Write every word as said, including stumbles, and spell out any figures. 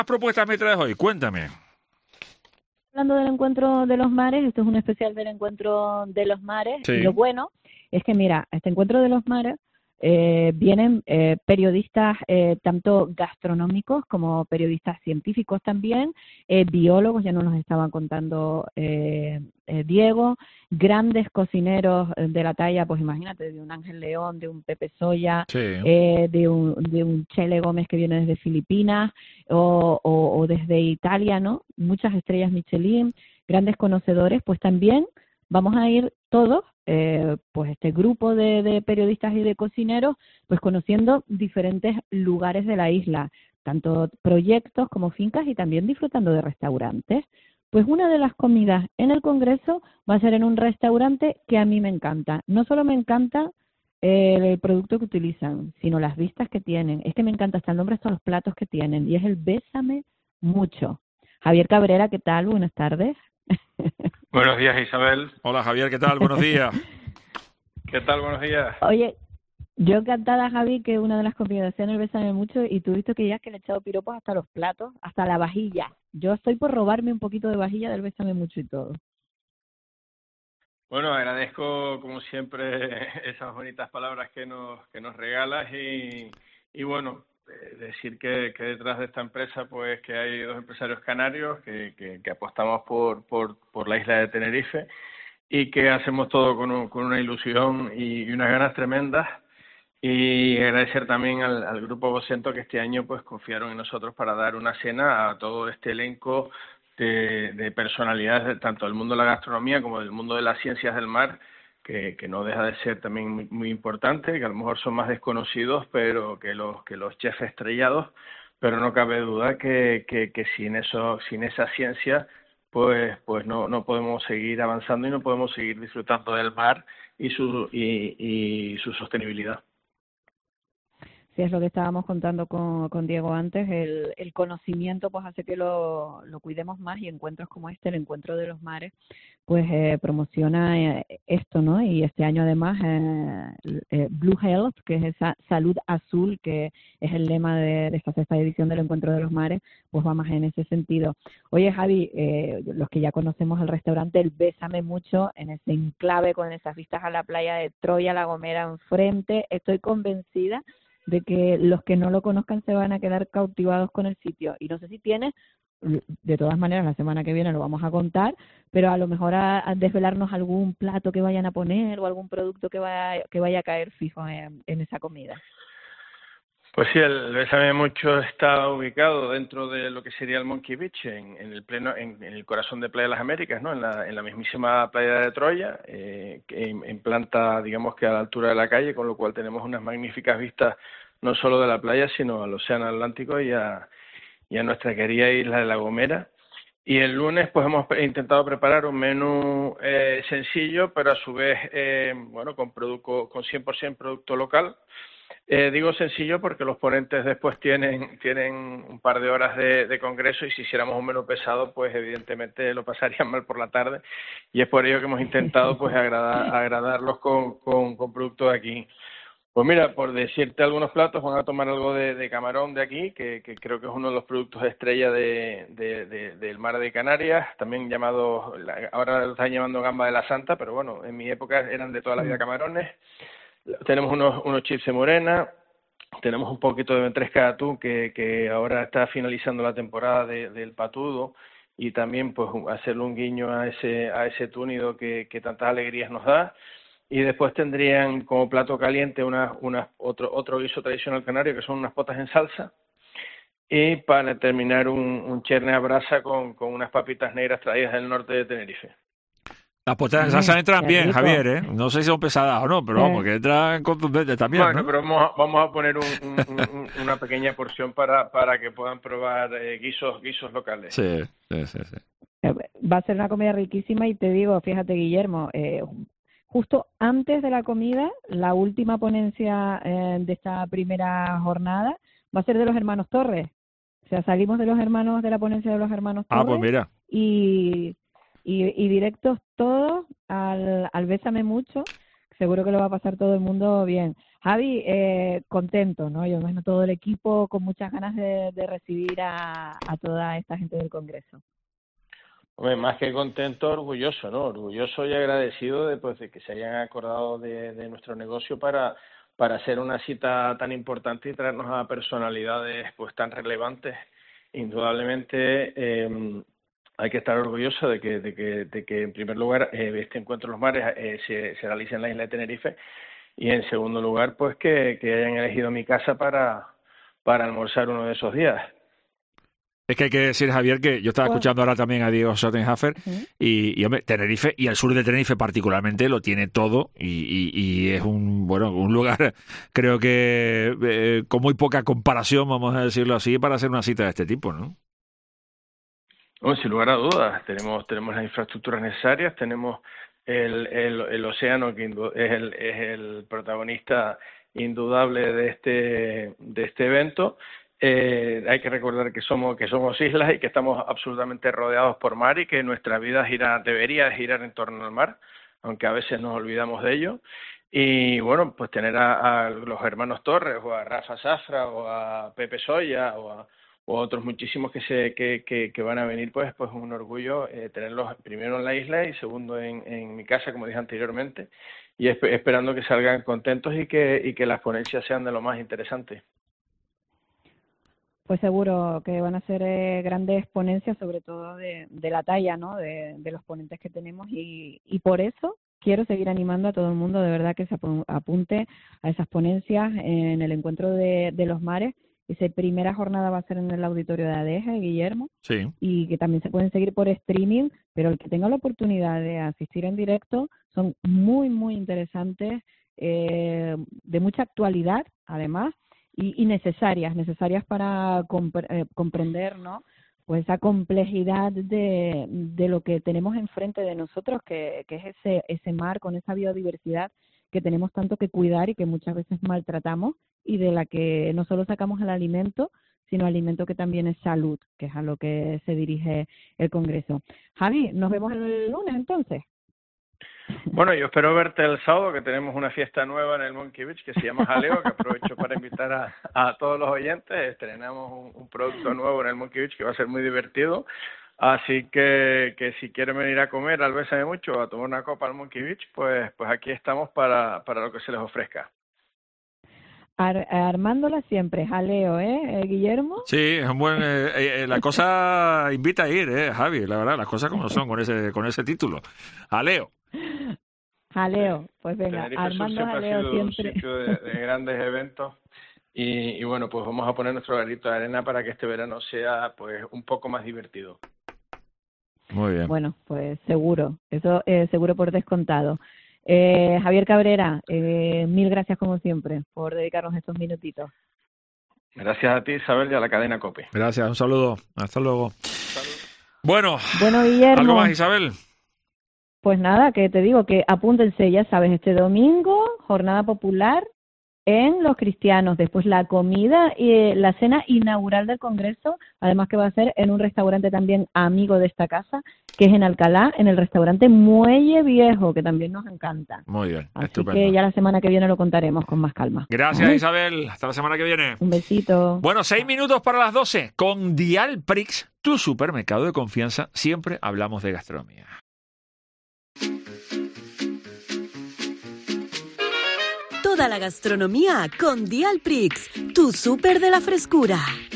propuestas me traes hoy? Cuéntame. Hablando del encuentro de los mares, esto es un especial del encuentro de los mares. Sí. Y lo bueno es que, mira, a este encuentro de los mares eh, vienen eh, periodistas eh, tanto gastronómicos como periodistas científicos también, eh, biólogos, ya nos los estaban contando eh, eh, Diego, grandes cocineros de la talla, pues imagínate, de un Ángel León, de un Pepe Soya, Sí. eh, de, un, de un Chele Gómez que viene desde Filipinas o, o, o desde Italia, ¿no? Muchas estrellas Michelin, grandes conocedores, pues también vamos a ir todos, eh, pues este grupo de, de periodistas y de cocineros, pues conociendo diferentes lugares de la isla, tanto proyectos como fincas y también disfrutando de restaurantes. Pues una de las comidas en el Congreso va a ser en un restaurante que a mí me encanta. No solo me encanta el producto que utilizan, sino las vistas que tienen. Es que me encanta hasta el nombre de todos los platos que tienen, y es el Bésame Mucho. Javier Cabrera, ¿qué tal? Buenas tardes. Buenos días, Isabel. Hola, Javier, ¿qué tal? Buenos días. ¿Qué tal? Buenos días. Oye, yo encantada, Javi, que una de las comidas sea en el Bésame Mucho, y tú visto que ya que le he echado piropos hasta los platos, hasta la vajilla. Yo estoy por robarme un poquito de vajilla del Bésame Mucho y todo. Bueno, agradezco como siempre esas bonitas palabras que nos que nos regalas y, y bueno, eh, decir que, que detrás de esta empresa pues que hay dos empresarios canarios que, que, que apostamos por, por, por la isla de Tenerife y que hacemos todo con, un, con una ilusión y, y unas ganas tremendas. Y agradecer también al, al Grupo Vocento que este año pues confiaron en nosotros para dar una cena a todo este elenco de, de personalidades de, tanto del mundo de la gastronomía como del mundo de las ciencias del mar, que, que no deja de ser también muy, muy importante, que a lo mejor son más desconocidos pero que los que los chefs estrellados, pero no cabe duda que, que, que sin eso, sin esa ciencia pues pues no no podemos seguir avanzando y no podemos seguir disfrutando del mar y su y, y su sostenibilidad. Sí, es lo que estábamos contando con, con Diego antes, el, el conocimiento pues hace que lo, lo cuidemos más, y encuentros como este, el Encuentro de los Mares, pues eh, promociona eh, esto, ¿no? Y este año además eh, eh, Blue Health, que es esa salud azul, que es el lema de, de esta sexta edición del Encuentro de los Mares, pues va más en ese sentido. Oye, Javi, eh, los que ya conocemos el restaurante, el Bésame Mucho, en ese enclave con esas vistas a la playa de Troya, La Gomera enfrente, estoy convencida de que los que no lo conozcan se van a quedar cautivados con el sitio. Y no sé si tienes, de todas maneras la semana que viene lo vamos a contar, pero a lo mejor a, a desvelarnos algún plato que vayan a poner o algún producto que vaya, que vaya a caer fijo en, en esa comida. Pues sí, el Bésame Mucho está ubicado dentro de lo que sería el Monkey Beach, en, en el pleno, en, en el corazón de Playa de las Américas, ¿no? En la, en la mismísima playa de Troya, eh, en, en planta, digamos que a la altura de la calle, con lo cual tenemos unas magníficas vistas no solo de la playa, sino al océano Atlántico y a, y a nuestra querida isla de La Gomera. Y el lunes pues hemos intentado preparar un menú eh, sencillo, pero a su vez, eh, bueno, con, producto, con cien por ciento producto local. Eh, digo sencillo porque los ponentes después tienen tienen un par de horas de, de congreso, y si hiciéramos un menú pesado pues evidentemente lo pasarían mal por la tarde, y es por ello que hemos intentado pues agradar, agradarlos con, con, con productos de aquí. Pues mira, por decirte algunos platos, van a tomar algo de, de camarón de aquí, que, que creo que es uno de los productos estrella de, de, de, del mar de Canarias, también llamado, ahora lo están llamando gamba de la Santa, pero bueno, en mi época eran de toda la vida camarones. Tenemos unos, unos chips de morena, tenemos un poquito de ventresca de atún que, que ahora está finalizando la temporada de, del patudo, y también pues hacerle un guiño a ese a ese túnido que, que tantas alegrías nos da. Y después tendrían como plato caliente una, una, otro, otro guiso tradicional canario, que son unas potas en salsa. Y para terminar un, un cherne a brasa con, con unas papitas negras traídas del norte de Tenerife. Las potas en salsa entran bien, rico. Javier, ¿eh? No sé si son pesadas o no, pero vamos, que entran contundentes también, Bueno, ¿no? pero vamos a, vamos a poner un, un, un, una pequeña porción para, para que puedan probar eh, guisos guisos locales. Sí, sí, sí, sí. Va a ser una comida riquísima, y te digo, fíjate, Guillermo, eh, justo antes de la comida, la última ponencia eh, de esta primera jornada va a ser de los hermanos Torres. O sea, salimos de los hermanos, de la ponencia de los hermanos Torres. Ah, pues mira. Y, y, y directos todos al, al Bésame Mucho. seguro que lo va a pasar todo el mundo bien. Javi, eh, contento, ¿no? Yo imagino todo el equipo con muchas ganas de, de recibir a, a toda esta gente del Congreso. Hombre, más que contento, orgulloso, ¿no? Orgulloso y agradecido de, pues, de que se hayan acordado de, de nuestro negocio para, para hacer una cita tan importante y traernos a personalidades pues tan relevantes. Indudablemente eh, hay que estar orgulloso de que, de que, de que en primer lugar eh, este encuentro de los mares eh, se, se realice en la isla de Tenerife y en segundo lugar pues que, que hayan elegido mi casa para, para almorzar uno de esos días. Es que hay que decir, Javier, que yo estaba Bueno. escuchando ahora también a Diego Schottenhaffer Uh-huh. y, y, hombre, Tenerife y el sur de Tenerife particularmente lo tiene todo y, y, y es un, bueno, un lugar, creo que eh, con muy poca comparación, vamos a decirlo así, para hacer una cita de este tipo, ¿no? Bueno, sin lugar a dudas, tenemos tenemos las infraestructuras necesarias, tenemos el, el, el océano que es el, es el protagonista indudable de este de este evento. Eh, hay que recordar que somos que somos islas y que estamos absolutamente rodeados por mar y que nuestra vida gira debería girar en torno al mar, aunque a veces nos olvidamos de ello. Y bueno, pues tener a, a los hermanos Torres o a Rafa Zafra o a Pepe Soya o a o otros muchísimos que se que, que, que van a venir, pues pues un orgullo eh, tenerlos primero en la isla y segundo en, en mi casa, como dije anteriormente, y esp- esperando que salgan contentos y que y que las ponencias sean de lo más interesantes. Pues seguro que van a ser eh, grandes ponencias, sobre todo de, de la talla, ¿no? De, de los ponentes que tenemos y, y por eso quiero seguir animando a todo el mundo, de verdad, que se apunte a esas ponencias en el encuentro de, de los mares. Esa primera jornada va a ser en el auditorio de Adeje, Guillermo, Sí. y que también se pueden seguir por streaming, pero el que tenga la oportunidad de asistir en directo son muy, muy interesantes, eh, de mucha actualidad, además, y, y necesarias, necesarias para compre- eh, comprender, ¿no? Pues esa complejidad de, de lo que tenemos enfrente de nosotros, que, que es ese, ese mar con esa biodiversidad que tenemos tanto que cuidar y que muchas veces maltratamos, y de la que no solo sacamos el alimento, sino alimento que también es salud, que es a lo que se dirige el Congreso. Javi, nos vemos el lunes entonces. Bueno, yo espero verte el sábado, que tenemos una fiesta nueva en el Monkey Beach que se llama Jaleo, que aprovecho para invitar a, a todos los oyentes. Estrenamos un, un producto nuevo en el Monkey Beach que va a ser muy divertido. Así que, que si quieren venir a comer al Bésame Mucho o a tomar una copa al Monkey Beach, pues, pues aquí estamos para, para lo que se les ofrezca. Ar- armándola siempre, jaleo, ¿eh, Guillermo? Sí, es un buen... Eh, eh, la cosa invita a ir, ¿eh, Javi? La verdad, las cosas como son con ese con ese título. Jaleo. Jaleo, pues venga, Tenerife armando siempre jaleo ha sido siempre. un sitio de, de grandes eventos y, y bueno, pues vamos a poner nuestro granito de arena para que este verano sea pues un poco más divertido. Muy bien. Bueno, pues seguro, eso eh, seguro por descontado. Eh, Javier Cabrera, eh, mil gracias como siempre por dedicarnos estos minutitos. Gracias a ti, Isabel, y a la cadena COPE. Gracias, un saludo. Hasta luego. Bueno, Bueno, Guillermo. ¿algo más, Isabel? Pues nada, que te digo que apúntense, ya sabes, este domingo, jornada popular en Los Cristianos, después la comida y eh, la cena inaugural del Congreso, además que va a ser en un restaurante también amigo de esta casa, que es en Alcalá, en el restaurante Muelle Viejo, que también nos encanta. Muy bien, Así estupendo. que ya la semana que viene lo contaremos con más calma. Gracias, ¿Vale? Isabel. Hasta la semana que viene. Un besito. Bueno, seis minutos para las doce. Con Dialprix, tu supermercado de confianza, siempre hablamos de gastronomía. Toda la gastronomía con Dialprix, tu súper de la frescura.